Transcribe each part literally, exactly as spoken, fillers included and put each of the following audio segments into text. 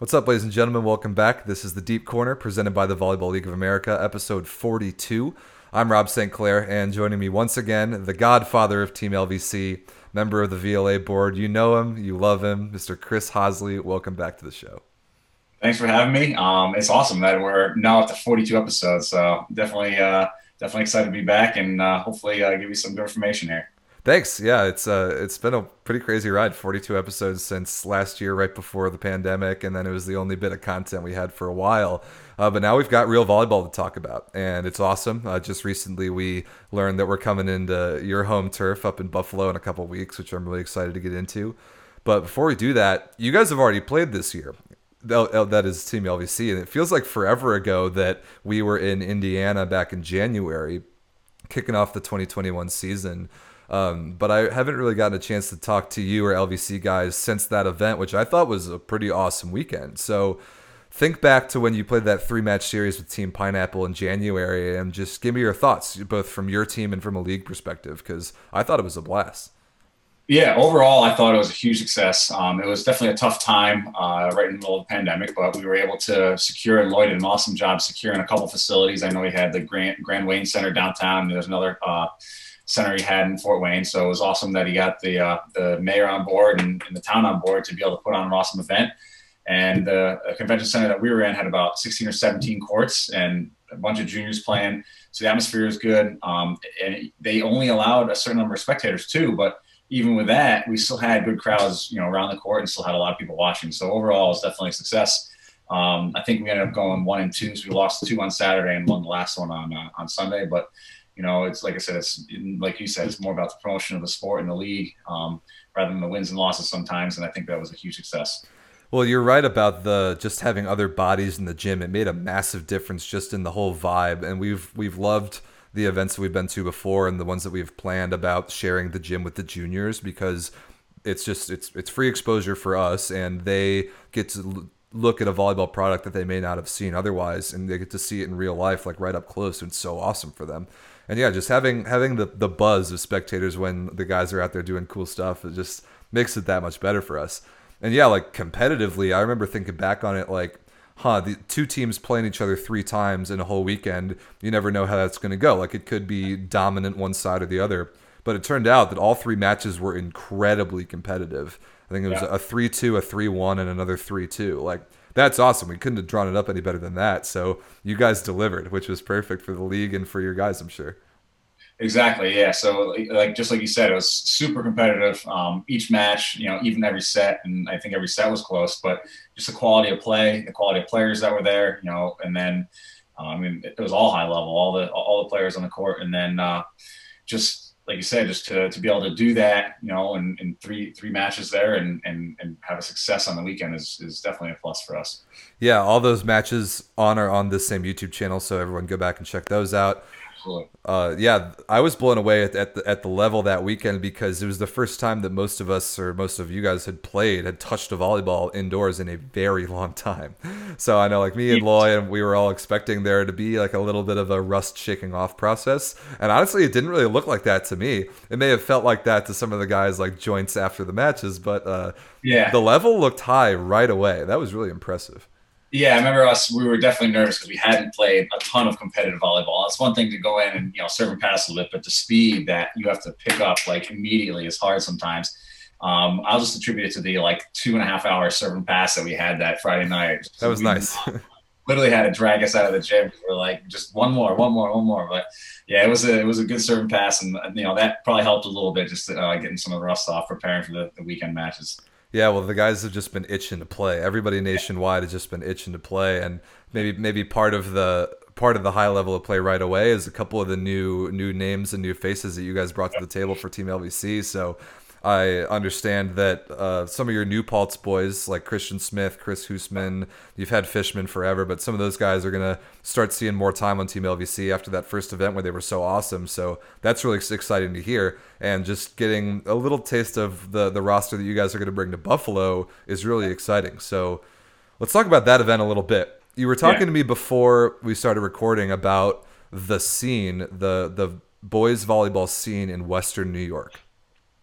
What's up, ladies and gentlemen? Welcome back. This is the Deep Corner, presented by the Volleyball League of America, episode forty-two. I'm Rob Saint Clair, and joining me once again, the godfather of Team L V C, member of the V L A board. You know him, you love him, Mister Chris Hosley. Welcome back to the show. Thanks for having me. Um, it's awesome that we're now up to forty-two episodes, so definitely, uh, definitely excited to be back and uh, hopefully uh, give you some good information here. Thanks. Yeah, it's uh, it's been a pretty crazy ride. forty-two episodes since last year, right before the pandemic, and then it was the only bit of content we had for a while. Uh, but now we've got real volleyball to talk about, and it's awesome. Uh, just recently, we learned that we're coming into your home turf up in Buffalo in a couple weeks, which I'm really excited to get into. But before we do that, you guys have already played this year. That is Team L V C, and it feels like forever ago that we were in Indiana back in January, kicking off the twenty twenty-one season. Um, but I haven't really gotten a chance to talk to you or L V C guys since that event, which I thought was a pretty awesome weekend. So think back to when you played that three-match series with Team Pineapple in January, and just give me your thoughts, both from your team and from a league perspective, because I thought it was a blast. Yeah, overall, I thought it was a huge success. Um, it was definitely a tough time uh, right in the middle of the pandemic, but we were able to secure, and Lloyd did an awesome job securing a couple facilities. I know he had the Grand, Grand Wayne Center downtown, and there's another uh, center he had in Fort Wayne. So it was awesome that he got the uh, the mayor on board and, and the town on board to be able to put on an awesome event. And the uh, convention center that we were in had about sixteen or seventeen courts and a bunch of juniors playing. So the atmosphere was good. Um, and they only allowed a certain number of spectators too, but even with that, we still had good crowds, you know, around the court and still had a lot of people watching. So overall, it was definitely a success. Um, I think we ended up going one and two. So we lost two on Saturday and won the last one on uh, on Sunday. But you know, it's like I said, it's like you said, it's more about the promotion of the sport and the league um, rather than the wins and losses sometimes. And I think that was a huge success. Well, you're right about the just having other bodies in the gym. It made a massive difference just in the whole vibe, and we've we've loved the events that we've been to before and the ones that we've planned about sharing the gym with the juniors, because it's just it's it's free exposure for us, and they get to look at a volleyball product that they may not have seen otherwise, and they get to see it in real life, like right up close, and it's so awesome for them. And yeah, just having having the the buzz of spectators when the guys are out there doing cool stuff, it just makes it that much better for us. And yeah, like competitively, I remember thinking back on it like, huh, the two teams playing each other three times in a whole weekend, you never know how that's going to go. Like, it could be dominant one side or the other. But it turned out that all three matches were incredibly competitive. I think it was Yeah. a three two, a three one, and another three two. Like, that's awesome. We couldn't have drawn it up any better than that. So you guys delivered, which was perfect for the league and for your guys, I'm sure. Exactly. Yeah. So like, just like you said, it was super competitive. Um, each match, you know, even every set, and I think every set was close, but just the quality of play, the quality of players that were there, you know, and then, uh, I mean, it was all high level, all the, all the players on the court. And then, uh, just like you said, just to, to be able to do that, you know, in, in three, three matches there and, and, and have a success on the weekend is, is definitely a plus for us. Yeah, all those matches on are on this same YouTube channel, so everyone go back and check those out. Absolutely. Uh, yeah, I was blown away at, at the at the level that weekend, because it was the first time that most of us, or most of you guys, had played, had touched a volleyball indoors in a very long time. So I know, like me and Loy, and we were all expecting there to be like a little bit of a rust shaking off process, and honestly, it didn't really look like that to me. It may have felt like that to some of the guys, like joints after the matches, but uh, Yeah. the level looked high right away. That was really impressive. Yeah, I remember us. We were definitely nervous because we hadn't played a ton of competitive volleyball. It's one thing to go in and you know serve and pass a little bit, but the speed that you have to pick up like immediately is hard sometimes. Um, I'll just attribute it to the like two and a half hour serve and pass that we had that Friday night. That was We nice. literally had to drag us out of the gym. We were like, just one more, one more, one more. But yeah, it was a it was a good serve and pass, and you know that probably helped a little bit just uh, getting some of the rust off, preparing for the, the weekend matches. Yeah, well, the guys have just been itching to play. Everybody nationwide has just been itching to play, and maybe maybe part of the part of the high level of play right away is a couple of the new new names and new faces that you guys brought to the table for Team L V C. So I understand that uh, some of your New Paltz boys, like Christian Smith, Chris Hoosman, you've had Fishman forever, but some of those guys are going to start seeing more time on Team L V C after that first event where they were so awesome. So that's really exciting to hear. And just getting a little taste of the, the roster that you guys are going to bring to Buffalo is really exciting. So let's talk about that event a little bit. You were talking Yeah. to me before we started recording about the scene, the the boys volleyball scene in Western New York.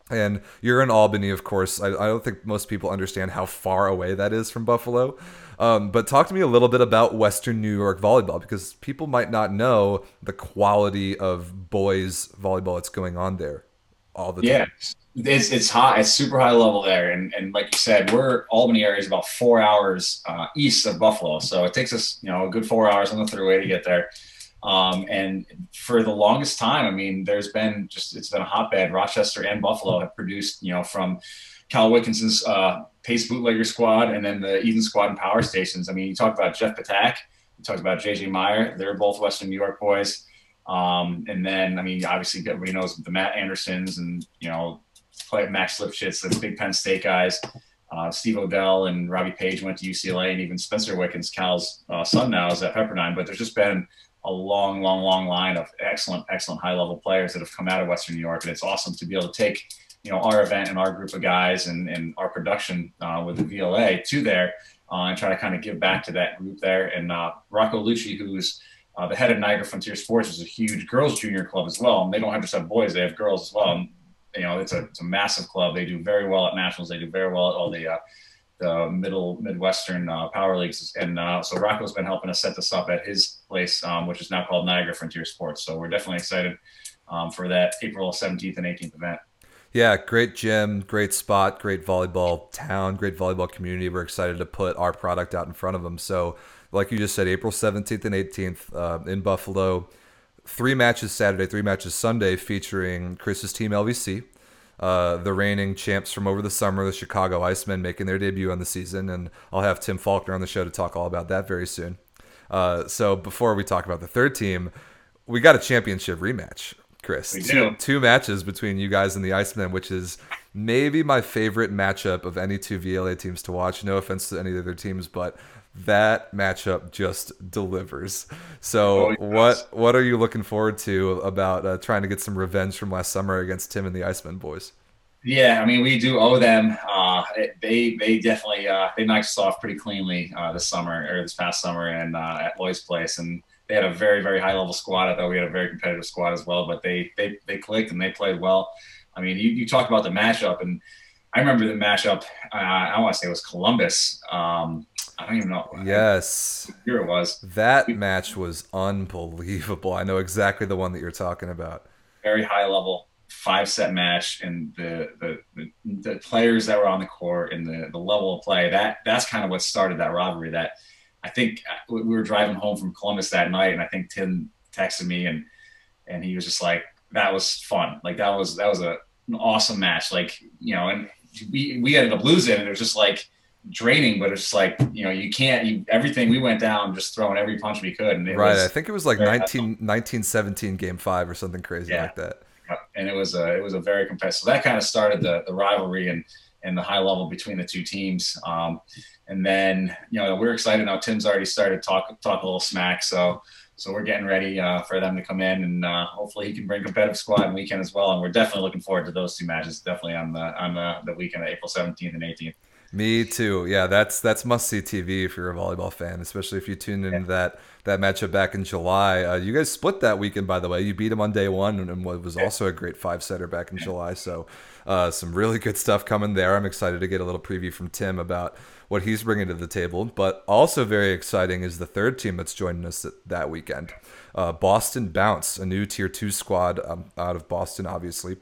And you're in Albany, of course. I, I don't think most people understand how far away that is from Buffalo. Um, but talk to me a little bit about Western New York volleyball, because people might not know the quality of boys volleyball that's going on there all the Yeah, time. it's it's high, it's super high level there, and and like you said, we're Albany area is about four hours uh, east of Buffalo, so it takes us you know a good four hours on the thruway to get there. Um, and for the longest time, I mean, there's been just it's been a hotbed. Rochester and Buffalo have produced you know from Cal Wilkinson's uh, Pace Bootlegger squad, and then the Eden squad and Power Stations. I mean, you talk about Jeff Patak, you talked about J J Meyer. They're both Western New York boys. Um, and then, I mean, obviously everybody knows the Matt Andersons and, you know, play Max Lipschitz, the big Penn State guys. Uh, Steve Odell and Robbie Page went to U C L A, and even Spencer Wickens, Cal's uh, son now, is at Pepperdine. But there's just been a long, long, long line of excellent, excellent high level players that have come out of Western New York. And it's awesome to be able to take, you know, our event and our group of guys and, and our production uh, with the V L A to there uh, and try to kind of give back to that group there. And uh, Rocco Lucci, who's Uh, the head of Niagara Frontier Sports, is a huge girls junior club as well. And they don't have just have boys; they have girls as well. And, you know, it's a it's a massive club. They do very well at nationals. They do very well at all the uh, the middle Midwestern uh, power leagues. And uh, so Rocco's been helping us set this up at his place, um, which is now called Niagara Frontier Sports. So we're definitely excited um, for that April seventeenth and eighteenth event. Yeah, great gym, great spot, great volleyball town, great volleyball community. We're excited to put our product out in front of them. So, like you just said, April seventeenth and eighteenth uh, in Buffalo. Three matches Saturday, three matches Sunday, featuring Chris's team L V C, uh, the reigning champs from over the summer, the Chicago Icemen, making their debut on the season. And I'll have Tim Faulkner on the show to talk all about that very soon. Uh, so before we talk about the third team, we got a championship rematch, Chris. We Two, do. two matches between you guys and the Icemen, which is maybe my favorite matchup of any two V L A teams to watch. No offense to any of the other teams, but that matchup just delivers. So, Oh, yes. what what are you looking forward to about uh, trying to get some revenge from last summer against Tim and the Icemen boys? Yeah, I mean, we do owe them. Uh, they they definitely uh, they knocked us off pretty cleanly uh, this summer or this past summer and uh, at Lloyd's Place, and they had a very very high level squad. I thought we had a very competitive squad as well, but they they they clicked and they played well. I mean, you you talk about the matchup, and I remember the matchup. Uh, I want to say it was Columbus. Um, I don't even know. Yes. Here it was. That match was unbelievable. I know exactly the one that you're talking about. Very high level five set match, and the, the the the players that were on the court and the the level of play, that that's kind of what started that rivalry. That I think we were driving home from Columbus that night, and I think Tim texted me, and and he was just like, that was fun. Like that was that was a, an awesome match. Like, you know, and we we ended up losing, and it was just like draining, but it's just like, you know, you can't you, everything. We went down just throwing every punch we could, and it Right. was I think it was like nineteen, nineteen seventeen game five or something crazy yeah. like that. And it was a it was a very competitive. So that kind of started the the rivalry and and the high level between the two teams. Um, and then you know we're excited now. Tim's already started talk talk a little smack, so so we're getting ready uh, for them to come in, and uh, hopefully he can bring a competitive squad on the weekend as well. And we're definitely looking forward to those two matches. Definitely on the on the, the weekend, April seventeenth and eighteenth. Me too. Yeah, that's that's must see T V if you're a volleyball fan, especially if you tuned into Yeah. that that matchup back in July. Uh, you guys split that weekend, by the way. You beat them on day one, and, and what was also a great five setter back in July. So, uh, some really good stuff coming there. I'm excited to get a little preview from Tim about what he's bringing to the table. But also very exciting is the third team that's joining us th- that weekend, uh, Boston Bounce, a new tier two squad um, out of Boston, obviously.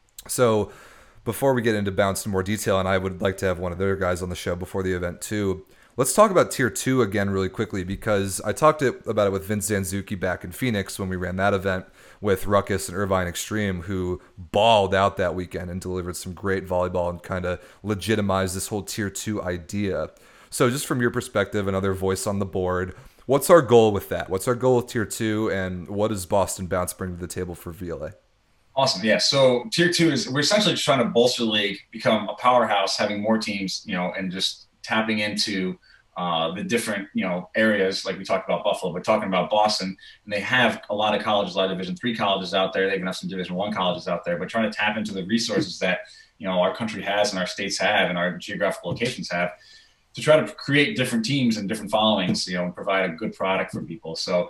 So before we get into Bounce in more detail, and I would like to have one of their guys on the show before the event too, let's talk about Tier two again really quickly, because I talked it, about it with Vince Zanzuki back in Phoenix when we ran that event with Ruckus and Irvine Extreme, who balled out that weekend and delivered some great volleyball and kind of legitimized this whole Tier two idea. So just from your perspective, another voice on the board, what's our goal with that? What's our goal with Tier two, and what does Boston Bounce bring to the table for V L A? Awesome. Yeah. So tier two is we're essentially just trying to bolster the league, become a powerhouse, having more teams, you know, and just tapping into uh, the different, you know, areas like we talked about Buffalo, but talking about Boston, and they have a lot of colleges, a lot of Division three colleges out there. They even have some Division one colleges out there, but trying to tap into the resources that, you know, our country has and our states have and our geographical locations have to try to create different teams and different followings, you know, and provide a good product for people. So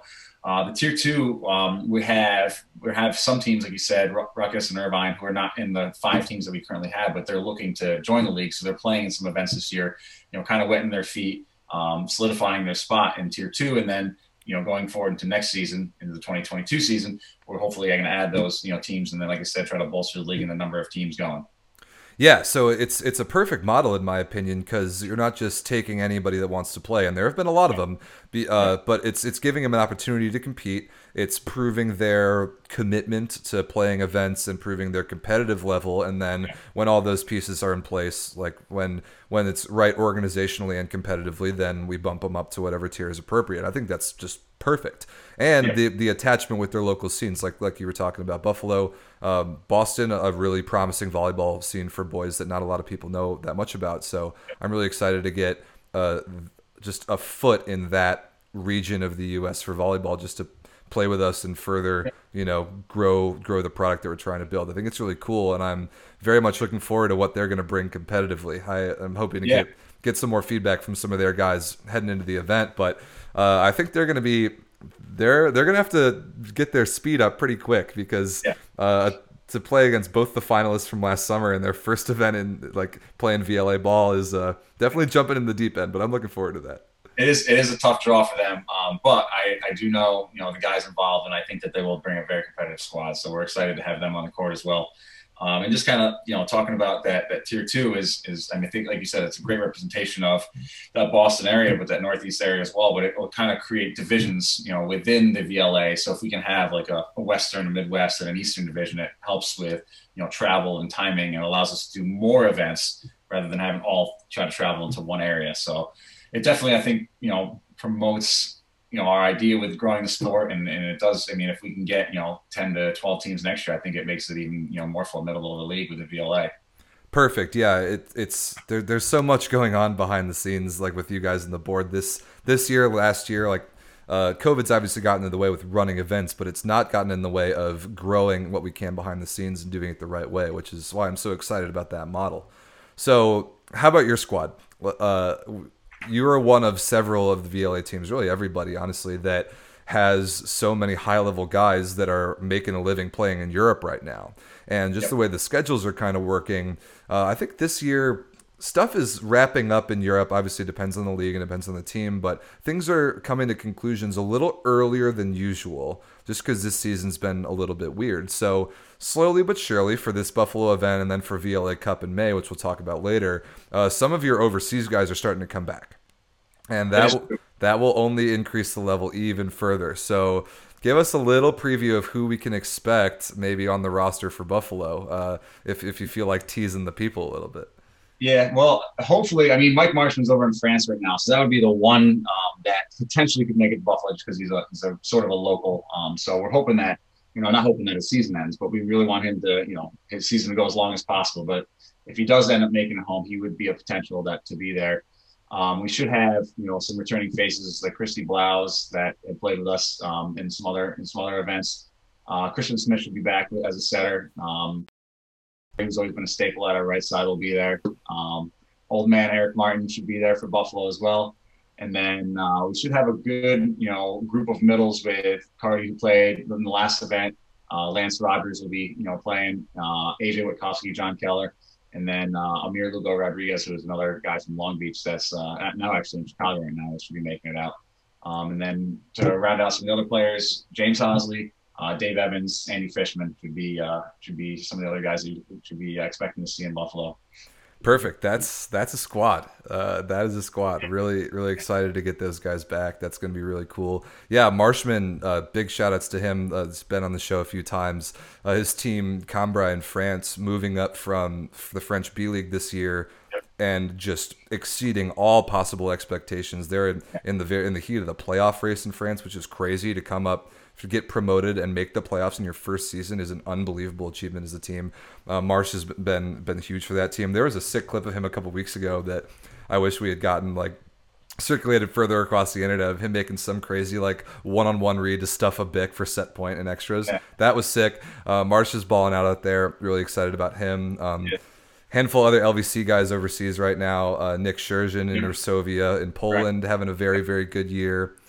Uh, the tier two, um, we have we have some teams, like you said, Ruckus and Irvine, who are not in the five teams that we currently have, but they're looking to join the league. So they're playing in some events this year, you know, kind of wetting their feet, um, solidifying their spot in tier two, and then you know going forward into next season, into the twenty twenty-two season, we're hopefully going to add those you know teams, and then like I said, try to bolster the league and the number of teams going. Yeah, so it's it's a perfect model in my opinion because you're not just taking anybody that wants to play, and there have been a lot of them. Be, uh, but it's it's giving them an opportunity to compete. It's proving their commitment to playing events and proving their competitive level. And then when all those pieces are in place, like when when it's right organizationally and competitively, then we bump them up to whatever tier is appropriate. I think that's just perfect. And Yeah. the the attachment with their local scenes, like like you were talking about, Buffalo, um, Boston, a really promising volleyball scene for boys that not a lot of people know that much about. So I'm really excited to get uh, just a foot in that region of the U S for volleyball, just to play with us and further, you know, grow grow the product that we're trying to build. I think it's really cool, and I'm very much looking forward to what they're going to bring competitively. I, I'm hoping to Yeah. get get some more feedback from some of their guys heading into the event, but uh, I think they're going to be they're they're going to have to get their speed up pretty quick because Yeah. uh, to play against both the finalists from last summer in their first event in like playing V L A ball is uh, definitely jumping in the deep end. But I'm looking forward to that. It is it is a tough draw for them, um, but I, I do know you know the guys involved, and I think that they will bring a very competitive squad. So we're excited to have them on the court as well. Um, and just kind of you know talking about that that tier two is is I mean I think like you said it's a great representation of that Boston area, but that Northeast area as well. But it will kind of create divisions you know within the V L A. So if we can have like a, a Western, a Midwest, and an Eastern division, it helps with you know travel and timing, and allows us to do more events rather than having all try to travel into one area. So it definitely, I think, you know, promotes, you know, our idea with growing the sport. And, and it does, I mean, if we can get, you know, ten to twelve teams next year, I think it makes it even, you know, more formidable of a league with the V L A. Perfect. Yeah, it, it's there, there's so much going on behind the scenes, like with you guys on the board this this year, last year. Like, uh, COVID's obviously gotten in the way with running events, but it's not gotten in the way of growing what we can behind the scenes and doing it the right way, which is why I'm so excited about that model. So, how about your squad? Uh, you are one of several of the V L A teams, really everybody, honestly, that has so many high level guys that are making a living playing in Europe right now. And just Yep. the way the schedules are kind of working, uh, I think this year stuff is wrapping up in Europe. Obviously, it depends on the league and it depends on the team, but things are coming to conclusions a little earlier than usual just because this season's been a little bit weird. So, slowly but surely for this Buffalo event and then for V L A Cup in May, which we'll talk about later, uh, some of your overseas guys are starting to come back. And that will, that will only increase the level even further. So, give us a little preview of who we can expect maybe on the roster for Buffalo, uh, if if you feel like teasing the people a little bit. Yeah, well, hopefully, I mean, Mike Marshman's over in France right now, so that would be the one um, that potentially could make it to Buffalo just because he's a he's a sort of a local. Um, so we're hoping that you know, not hoping that his season ends, but we really want him to, you know, his season to go as long as possible. But if he does end up making it home, he would be a potential that to be there. Um, we should have, you know, some returning faces like Christy Blouse that have played with us um, in some other in some other events. Uh, Christian Smith should be back as a setter. Um, He's always been a staple at our right side. Will be there. Um, old man Eric Martin should be there for Buffalo as well. And then uh, we should have a good, you know, group of middles with Cardi, who played in the last event. Uh, Lance Rogers will be, you know, playing. Uh, A J Witkowski, John Keller, and then uh, Amir Lugo Rodriguez, who is another guy from Long Beach that's uh, now actually in Chicago right now. That should be making it out. Um, and then to round out some of the other players, James Hosley, Uh, Dave Evans, Andy Fishman should be uh, should be some of the other guys you should be expecting to see in Buffalo. Perfect. That's that's a squad. Uh, that is a squad. Really, really excited to get those guys back. That's going to be really cool. Yeah, Marshman. Uh, big shout outs to him. Uh, he's been on the show a few times. Uh, his team, Cambrai in France, moving up from the French B League this year, and just exceeding all possible expectations. They're in, in the in the heat of the playoff race in France, which is crazy to come up. To get promoted and make the playoffs in your first season is an unbelievable achievement as a team. Uh, Marsh has been been huge for that team. There was a sick clip of him a couple weeks ago that I wish we had gotten like circulated further across the internet of him making some crazy like one-on-one read to stuff a bic for set point and extras. Yeah. That was sick. Uh, Marsh is balling out out there. Really excited about him. Um, Yeah. Handful of other L V C guys overseas right now. Uh, Nick Scherzen in Varsovia in Poland having a very, very good year.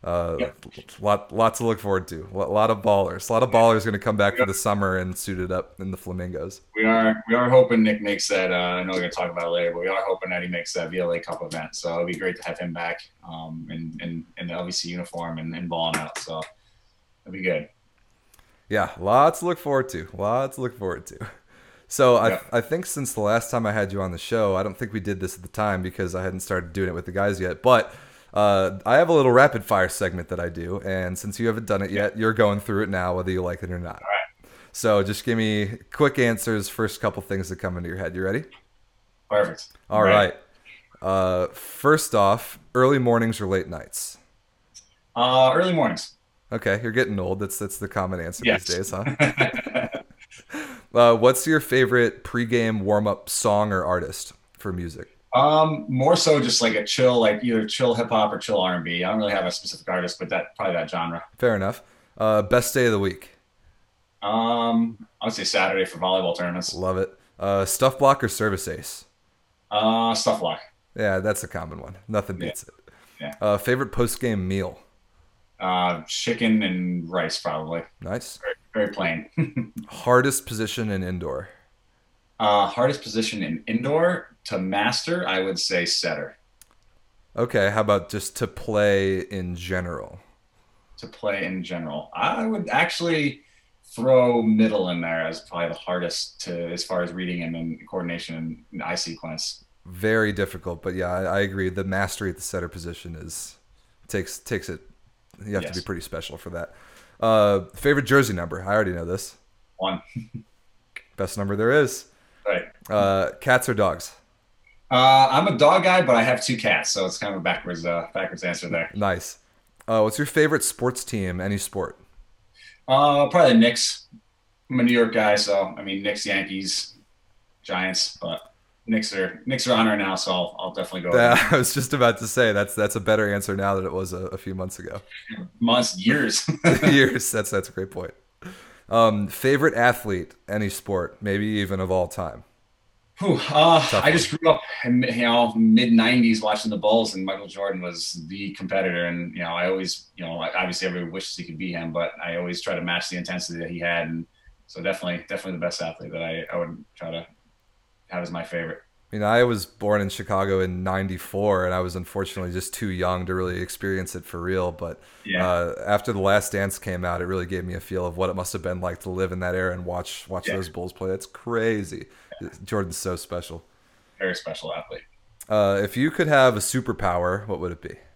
Uh, Yep. lot, lots to look forward to. A lot of ballers. A lot of ballers going to come back for the summer and suited up in the Flamingos. We are we are hoping Nick makes that. Uh, I know we're going to talk about it later, but we are hoping that he makes that V L A Cup event. So it'd be great to have him back um, in, in in the L V C uniform and, and balling out. So it'd be good. Yeah, lots to look forward to. Lots to look forward to. So I, Yep. I think since the last time I had you on the show, I don't think we did this at the time because I hadn't started doing it with the guys yet. But uh, I have a little rapid fire segment that I do, and since you haven't done it yet, you're going through it now, whether you like it or not. All right. So just give me quick answers, first couple things that come into your head. You ready? Perfect. All right. Uh, first off, early mornings or late nights? Uh, early mornings. Okay, you're getting old. That's that's the common answer Yes. these days, huh? uh, what's your favorite pregame warm up song or artist for music? Um, more so just like a chill, like either chill hip hop or chill R and B. I don't really have a specific artist, but that probably that genre. Fair enough. Uh, best day of the week? Um, I would say Saturday for volleyball tournaments. Love it. Uh, stuff block or service ace? Uh, stuff lock. Yeah, that's a common one. Nothing Yeah. beats it. Yeah. Uh, favorite post game meal? Uh, chicken and rice probably. Nice. Very, very plain. Hardest position in indoor? uh, hardest position in indoor to master, I would say setter. Okay, how about just to play in general? To play in general, I would actually throw middle in there as probably the hardest to as far as reading and then coordination and eye sequence. Very difficult, but yeah, I, I agree. The mastery at the setter position is takes takes it. You have to Yes. be pretty special for that. Uh, favorite jersey number? I already know this. One. Best number there is. Right. Uh, cats or dogs? Uh, I'm a dog guy, but I have two cats, so it's kind of a backwards, uh, backwards answer there. Nice. Uh, what's your favorite sports team? Any sport? Uh, probably the Knicks. I'm a New York guy, so I mean Knicks, Yankees, Giants, but Knicks are Knicks are on right now, so I'll, I'll definitely go. Yeah, I was just about to say that's that's a better answer now than it was a, a few months ago. Months, years. Years. That's that's a great point. Um, favorite athlete? Any sport? Maybe even of all time. Whew, uh, Tough I just grew up in you know mid nineties watching the Bulls, and Michael Jordan was the competitor. And you know, I always you know obviously everybody wishes he could be him, but I always try to match the intensity that he had. And so definitely, definitely the best athlete that I, I would try to have as my favorite. I mean, I was born in Chicago in ninety-four, and I was unfortunately just too young to really experience it for real. But Yeah. uh, after The Last Dance came out, it really gave me a feel of what it must have been like to live in that era and watch watch Yeah. those Bulls play. That's crazy. Jordan's so special. Very special athlete. Uh, if you could have a superpower, what would it be?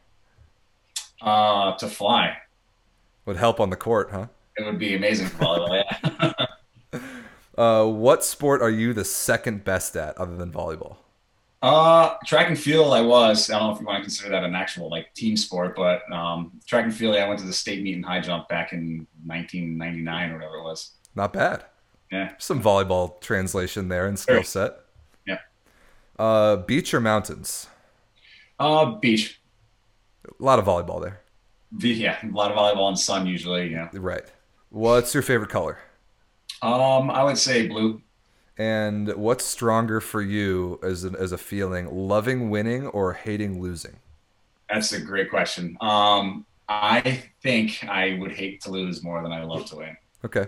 Uh, to fly, Would help on the court, huh? it would be amazing for volleyball. Yeah. Uh, what sport are you the second best at other than volleyball? Uh, track and field, I was. I don't know if you want to consider that an actual like team sport, but um, track and field, I went to the state meet in high jump back in nineteen ninety-nine or whatever it was. Not bad. Yeah. Some volleyball translation there and skill Sure. set. Yeah. Uh, beach or mountains? Uh, beach. A lot of volleyball there. The, yeah, a lot of volleyball and sun usually. Yeah. Right. What's your favorite color? Um, I would say blue. And what's stronger for you as an, as a feeling, loving winning or hating losing? That's a great question. Um, I think I would hate to lose more than I love to win. Okay.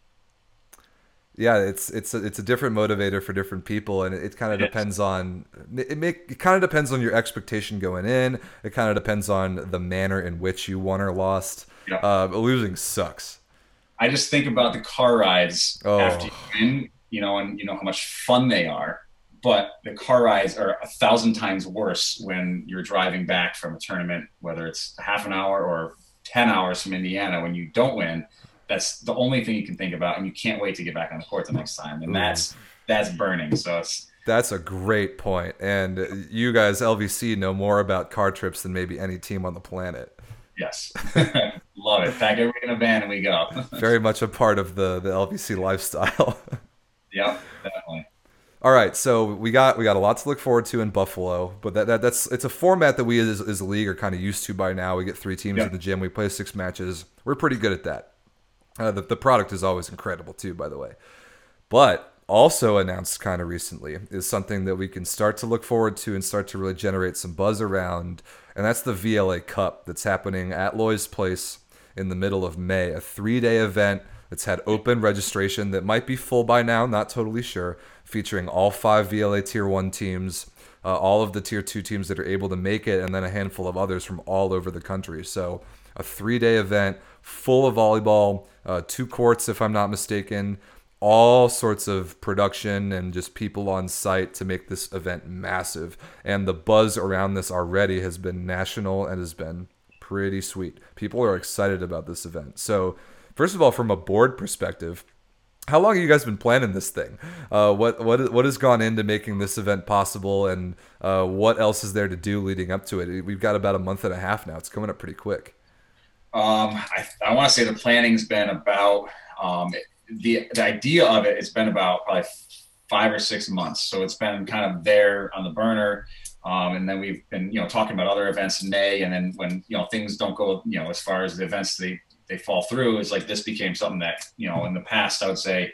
Yeah, it's it's a, it's a different motivator for different people, and it, it kind of It is. depends on it. Make it kind of depends on your expectation going in. It kind of depends on the manner in which you won or lost. Yeah. Uh, but losing sucks. I just think about the car rides Oh. after you win, you know, and you know how much fun they are. But the car rides are a thousand times worse when you're driving back from a tournament, whether it's half an hour or ten hours from Indiana when you don't win. That's the only thing you can think about, and you can't wait to get back on the court the next time. And that's that's burning. So it's That's a great point. And you guys, L V C, know more about car trips than maybe any team on the planet. yes, love it. Pack everything in a van and we go. Very much a part of the the L V C lifestyle. Yep, definitely. All right, so we got we got a lot to look forward to in Buffalo, but that, that that's it's a format that we as, as a league are kind of used to by now. We get three teams Yeah. in the gym, we play six matches. We're pretty good at that. Uh, the the product is always incredible too, by the way. But also announced kind of recently is something that we can start to look forward to and start to really generate some buzz around, and that's the V L A Cup that's happening at Loy's Place in the middle of May, a three-day event that's had open registration that might be full by now, not totally sure, featuring all five V L A Tier one teams, uh, all of the Tier two teams that are able to make it, and then a handful of others from all over the country. So a three-day event full of volleyball, uh, two courts if I'm not mistaken, all sorts of production and just people on site to make this event massive. And the buzz around this already has been national and has been pretty sweet. People are excited about this event. So first of all, from a board perspective, how long have you guys been planning this thing? Uh, what what what has gone into making this event possible, and uh, what else is there to do leading up to it? We've got about a month and a half now. It's coming up pretty quick. Um, I, I want to say the planning's been about um, the the idea of it. It's been about probably five or six months. So it's been kind of there on the burner. Um, and then we've been, you know, talking about other events in May. And then when, you know, things don't go, you know, as far as the events they, they fall through, it's like this became something that, you know, in the past, I would say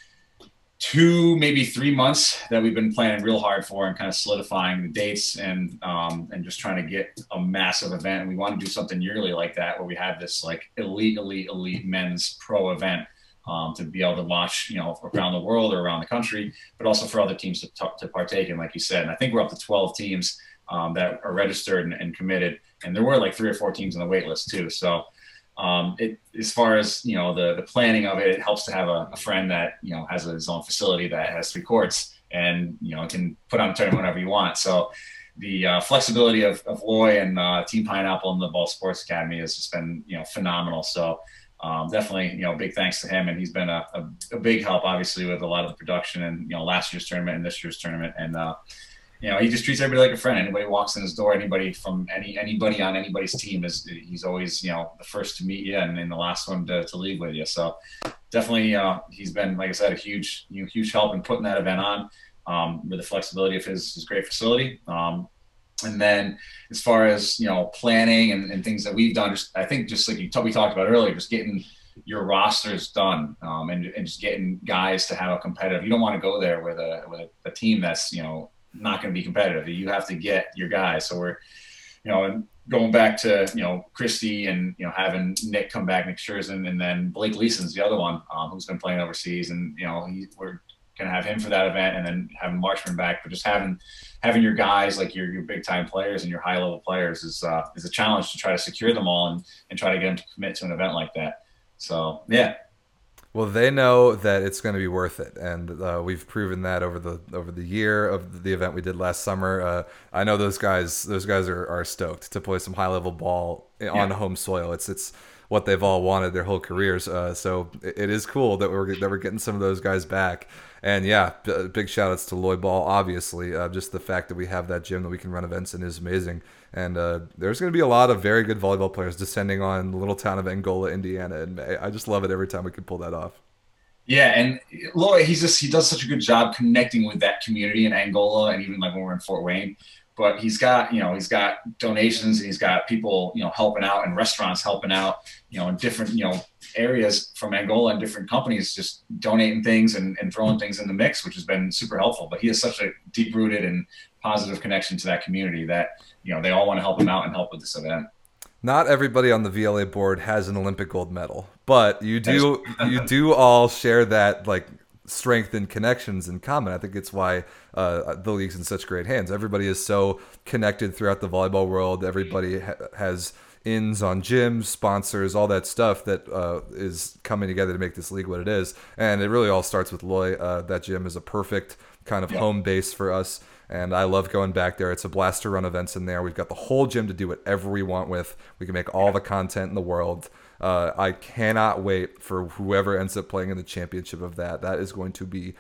two, maybe three months that we've been planning real hard for and kind of solidifying the dates and, um, and just trying to get a massive event. And we want to do something yearly like that, where we have this like elite, elite, elite men's pro event. Um, to be able to watch, you know, around the world or around the country, but also for other teams to, to partake in, like you said. And I think we're up to twelve teams um, that are registered and, and committed. And there were like three or four teams on the wait list too. So um, it, as far as, you know, the, the planning of it, it helps to have a, a friend that, you know, has his own facility that has three courts and, you know, can put on a tournament whenever you want. So the uh, flexibility of, of Loy and uh, Team Pineapple and the Ball Sports Academy has just been, you know, phenomenal. So Um, definitely, you know, big thanks to him, and he's been a, a, a big help, obviously, with a lot of the production and, you know, last year's tournament and this year's tournament. And, uh, you know, he just treats everybody like a friend. Anybody who walks in his door, anybody from any, anybody on anybody's team is, he's always, you know, the first to meet you and, and the last one to, to leave with you. So definitely, uh, he's been, like I said, a huge, you know, huge help in putting that event on, um, with the flexibility of his, his great facility. Um, And then as far as, you know, planning and, and things that we've done, just, I think just like you t- we talked about earlier, just getting your rosters done um, and, and just getting guys to have a competitive, you don't want to go there with a, with a, a team that's, you know, not going to be competitive. You have to get your guys. So we're, you know, and going back to, you know, Christy and, you know, having Nick come back, Nick Scherzen, and then Blake Leeson's the other one um, who's been playing overseas. And, you know, he, we're going to have him for that event, and then having Marshman back, but just having, having your guys, like your, your big time players and your high level players is, uh, is a challenge to try to secure them all and, and try to get them to commit to an event like that. So, yeah. Well, they know that it's going to be worth it, and uh, we've proven that over the over the year of the event we did last summer. Uh, I know those guys; those guys are, are stoked to play some high level ball on Yeah. home soil. It's it's what they've all wanted their whole careers. Uh, so it, it is cool that we're that we're getting some of those guys back. And yeah, b- big shout outs to Loy Ball. Obviously, uh, just the fact that we have that gym that we can run events in is amazing. And uh, there's going to be a lot of very good volleyball players descending on the little town of Angola, Indiana in May. I just love it every time we can pull that off. Yeah, and Lloyd, he's just he does such a good job connecting with that community in Angola, and even like when we're in Fort Wayne. But he's got, you know, he's got donations, and he's got people, you know, helping out, and restaurants helping out, you know, in different, you know, areas from Angola, and different companies just donating things and, and throwing things in the mix, which has been super helpful. But he has such a deep rooted and positive connection to that community that, you know, they all want to help him out and help with this event. Not everybody on the V L A board has an Olympic gold medal, but you do you do all share that like strength and connections in common. I think it's why uh, the league's in such great hands. Everybody is so connected throughout the volleyball world. Everybody ha- has ins on gyms, sponsors, all that stuff that uh, is coming together to make this league what it is. And it really all starts with Loy. Uh, that gym is a perfect kind of Yeah. home base for us. And I love going back there. It's a blast to run events in there. We've got the whole gym to do whatever we want with. We can make all the content in the world. Uh, I cannot wait for whoever ends up playing in the championship of that. That is going to be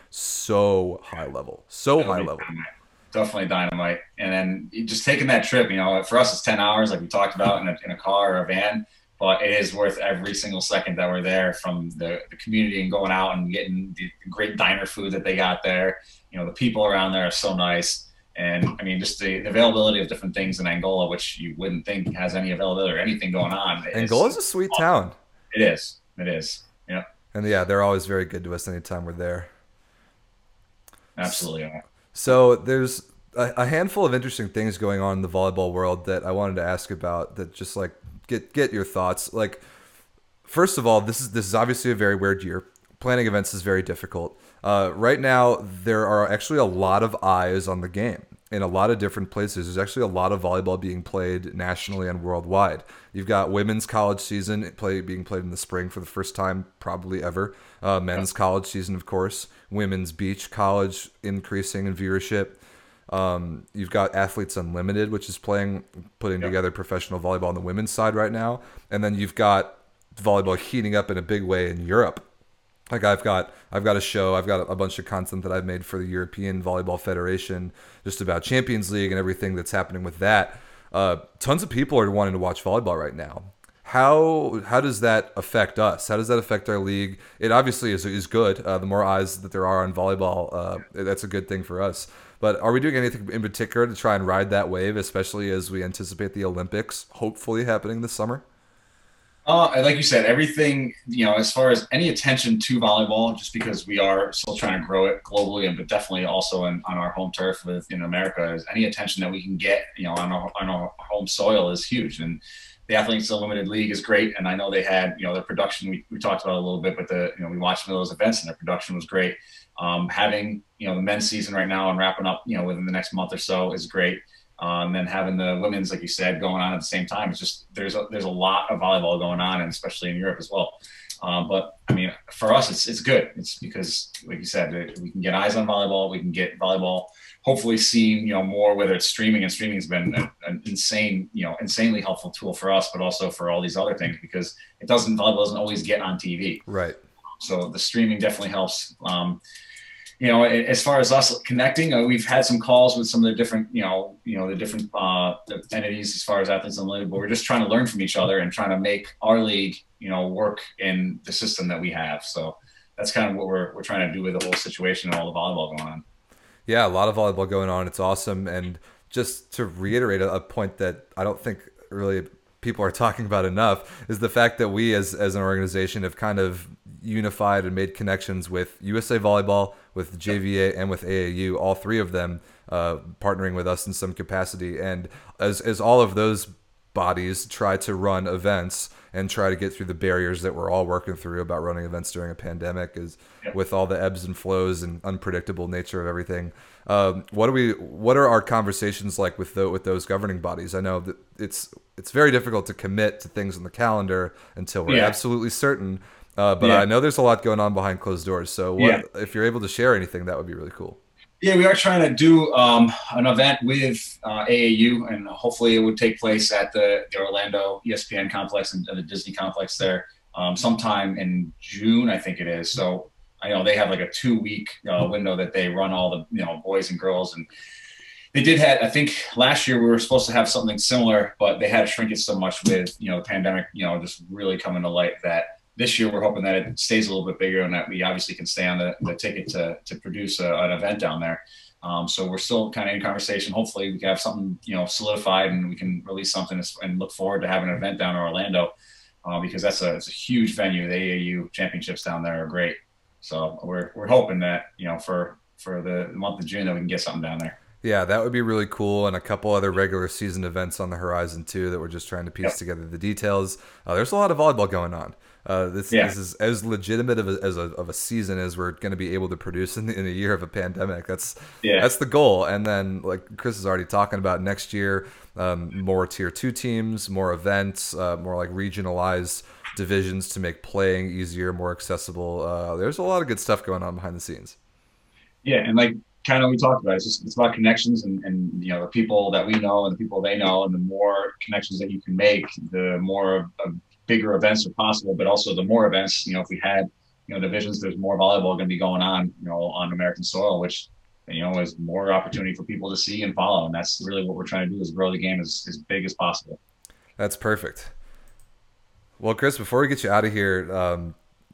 so high level, so That'll high be level. dynamite. Definitely dynamite. And then you just taking that trip, you know, for us, it's ten hours, like we talked about, in a, in a car or a van, but it is worth every single second that we're there, from the, the community and going out and getting the great diner food that they got there. You know, the people around there are so nice. And I mean, just the, the availability of different things in Angola, which you wouldn't think has any availability or anything going on. Angola's a sweet town. It is. It is. Yeah. And yeah, they're always very good to us anytime we're there. Absolutely. Yeah. So there's a, a handful of interesting things going on in the volleyball world that I wanted to ask about. That just like get get your thoughts. Like, first of all, this is this is obviously a very weird year. Planning events is very difficult. Uh, right now, there are actually a lot of eyes on the game in a lot of different places. There's actually a lot of volleyball being played nationally and worldwide. You've got women's college season play being played in the spring for the first time probably ever. Uh, men's college season, of course. Women's beach college increasing in viewership. Um, you've got Athletes Unlimited, which is playing, putting Yeah. together professional volleyball on the women's side right now, and then you've got volleyball heating up in a big way in Europe. Like I've got, I've got a show, I've got a bunch of content that I've made for the European Volleyball Federation, just about Champions League and everything that's happening with that. Uh, tons of people are wanting to watch volleyball right now. How how does that affect us? How does that affect our league? It obviously is is good. Uh, the more eyes that there are on volleyball, uh, that's a good thing for us. But are we doing anything in particular to try and ride that wave, especially as we anticipate the Olympics hopefully happening this summer? Uh, and like you said, everything, you know, as far as any attention to volleyball, just because we are still trying to grow it globally, and but definitely also in, on our home turf within America, is any attention that we can get, you know, on our, on our home soil is huge. And the Athletes Unlimited League is great. And I know they had, you know, their production, we, we talked about a little bit, but the, you know, we watched some of those events and their production was great. Um, having, you know, the men's season right now and wrapping up, you know, within the next month or so is great. Um, and then having the women's, like you said, going on at the same time. It's just there's a, there's a lot of volleyball going on, and especially in Europe as well. Um, but I mean, for us, it's it's good. It's because, like you said, we can get eyes on volleyball. We can get volleyball hopefully seen, you know, more, whether it's streaming, and streaming has been a, an insane, you know, insanely helpful tool for us, but also for all these other things, because it doesn't volleyball doesn't always get on T V. Right. So the streaming definitely helps. Um, you know, as far as us connecting, uh, we've had some calls with some of the different, you know, you know, the different uh, entities as far as Athletes Unlimited, but we're just trying to learn from each other and trying to make our league, you know, work in the system that we have. So that's kind of what we're we're trying to do with the whole situation and all the volleyball going on. Yeah, a lot of volleyball going on. It's awesome. And just to reiterate a, a point that I don't think really people are talking about enough is the fact that we as, as an organization have kind of unified and made connections with U S A Volleyball, with J V A, and with A A U, all three of them uh, partnering with us in some capacity. And as, as all of those bodies try to run events and try to get through the barriers that we're all working through about running events during a pandemic, is Yeah. with all the ebbs and flows and unpredictable nature of everything. Um, what do we? What are our conversations like with the, with those governing bodies? I know that it's it's very difficult to commit to things on the calendar until we're Yeah. absolutely certain. Uh, but Yeah. I know there's a lot going on behind closed doors. So what Yeah. if you're able to share anything? That would be really cool. Yeah, we are trying to do um, an event with uh, A A U, and hopefully it would take place at the, the Orlando E S P N complex and, and the Disney complex there um, sometime in June, I think it is. So I know they have like a two week uh, window that they run all the, you know, boys and girls. And they did have, I think last year we were supposed to have something similar, but they had to shrink it so much with, you know, the pandemic, you know, just really coming to light, that this year we're hoping that it stays a little bit bigger and that we obviously can stay on the, the ticket to, to produce a, an event down there. Um, so we're still kind of in conversation. Hopefully we can have something, you know, solidified and we can release something and look forward to having an event down in Orlando uh, because that's a, it's a huge venue. The A A U championships down there are great. So we're, we're hoping that, you know, for, for the month of June that we can get something down there. Yeah, that would be really cool, and a couple other regular season events on the horizon too that we're just trying to piece Yep. together the details. Uh, there's a lot of volleyball going on. Uh, this, Yeah. this is as legitimate of a, as a, of a season as we're going to be able to produce in, in a year of a pandemic. That's Yeah. that's the goal. And then, like Chris is already talking about, next year, um, more tier two teams, more events, uh, more like regionalized divisions to make playing easier, more accessible. Uh, there's a lot of good stuff going on behind the scenes. Yeah. And like kind of we talked about, it's just, it's about connections and, and, you know, the people that we know and the people they know, and the more connections that you can make, the more of, of bigger events are possible, but also the more events, you know, if we had, you know, divisions, there's more volleyball going to be going on, you know, on American soil, which, you know, is more opportunity for people to see and follow. And that's really what we're trying to do, is grow the game as, as big as possible. That's perfect. Well, Chris, before we get you out of here, um,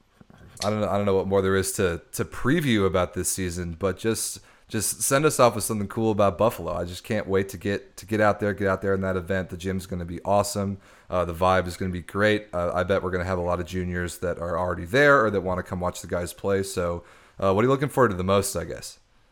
I don't know, I don't know what more there is to to preview about this season, but just just send us off with something cool about Buffalo. I just can't wait to get to get out there, get out there in that event. The gym's going to be awesome. Uh, the vibe is going to be great. Uh, I bet we're going to have a lot of juniors that are already there or that want to come watch the guys play. So, uh, what are you looking forward to the most, I guess?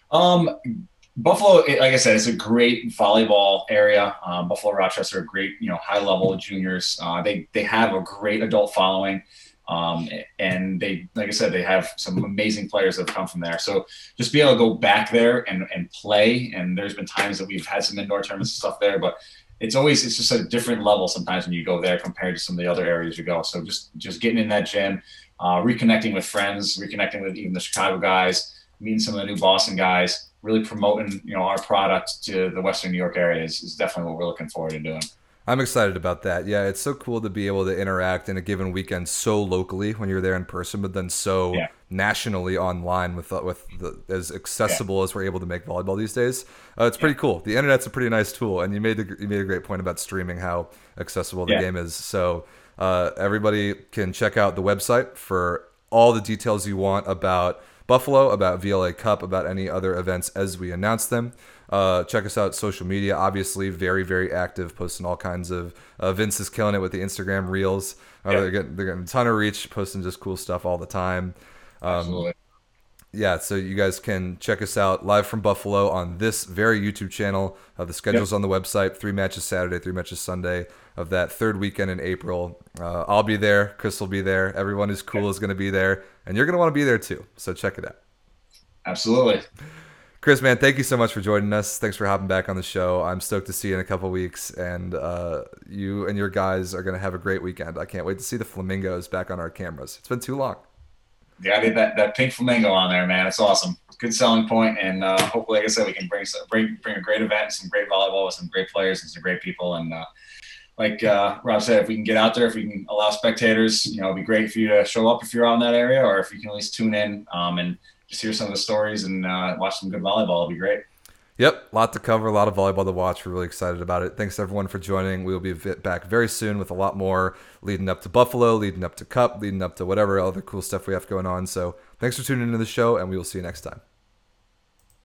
Um, Buffalo, like I said, it's a great volleyball area. Um, Buffalo Rochester, great, you know, high level juniors. Uh, they they have a great adult following, um, and they, like I said, they have some amazing players that have come from there. So just be able to go back there and and play. And there's been times that we've had some indoor tournaments and stuff there, but it's always it's just a different level sometimes when you go there compared to some of the other areas you go. So just just getting in that gym, uh, reconnecting with friends, reconnecting with even the Chicago guys, meeting some of the new Boston guys, really promoting, you know, our product to the Western New York area is, is definitely what we're looking forward to doing. I'm excited about that. Yeah, it's so cool to be able to interact in a given weekend so locally when you're there in person, but then so Yeah, nationally online with uh, with the, as yeah, accessible as we're able to make volleyball these days. Uh, it's yeah, pretty cool. The internet's a pretty nice tool, and you made the, you made a great point about streaming, how accessible the yeah, game is. So uh, everybody can check out the website for all the details you want about Buffalo, about V L A Cup, about any other events as we announce them. Uh, check us out social media. Obviously, very very active, posting all kinds of. Uh, Vince is killing it with the Instagram reels. Uh, yeah, they're getting they're getting a ton of reach, posting just cool stuff all the time. Um, absolutely. yeah, so you guys can check us out live from Buffalo on this very YouTube channel. Uh, the Yep, schedule's on the website. Three matches Saturday, three matches Sunday of that third weekend in April. Uh, I'll be there. Chris will be there. Everyone who's yeah, cool is going to be there, and you're going to want to be there too. So check it out. absolutely. Chris, man, thank you so much for joining us. Thanks for hopping back on the show. I'm stoked to see you in a couple weeks, and uh, you and your guys are going to have a great weekend. I can't wait to see the flamingos back on our cameras. It's been too long. Yeah, I did that that pink flamingo on there, man. It's awesome. Good selling point, and uh, hopefully, like I said, we can bring some, bring bring a great event, some great volleyball with some great players and some great people. And uh, like uh, Rob said, if we can get out there, if we can allow spectators, you know, it'd be great for you to show up if you're out in that area, or if you can at least tune in um, and just hear some of the stories and uh, watch some good volleyball. It'd be great. Yep, lot to cover, a lot of volleyball to watch. We're really excited about it. Thanks everyone for joining. We will be back very soon with a lot more leading up to Buffalo, leading up to Cup, leading up to whatever other cool stuff we have going on. So thanks for tuning into the show, and we will see you next time.